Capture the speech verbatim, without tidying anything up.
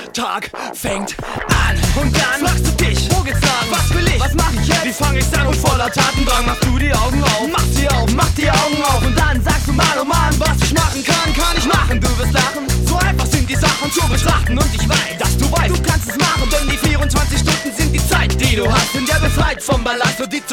Tag fängt an. Und dann fragst du dich, wo geht's lang? Was will ich? Was mach ich jetzt? Wie fang ich's an? Und voller Tatendrang machst du die Augen auf. Mach sie auf, mach die Augen auf. Und dann sagst du mal, oh Mann, was ich machen kann, kann ich machen. Du wirst lachen, so einfach sind die Sachen zu betrachten. Und ich weiß, dass du weißt, du kannst es machen. Denn die vierundzwanzig Stunden sind die Zeit, die du hast. Sind ja befreit vom Ballast und die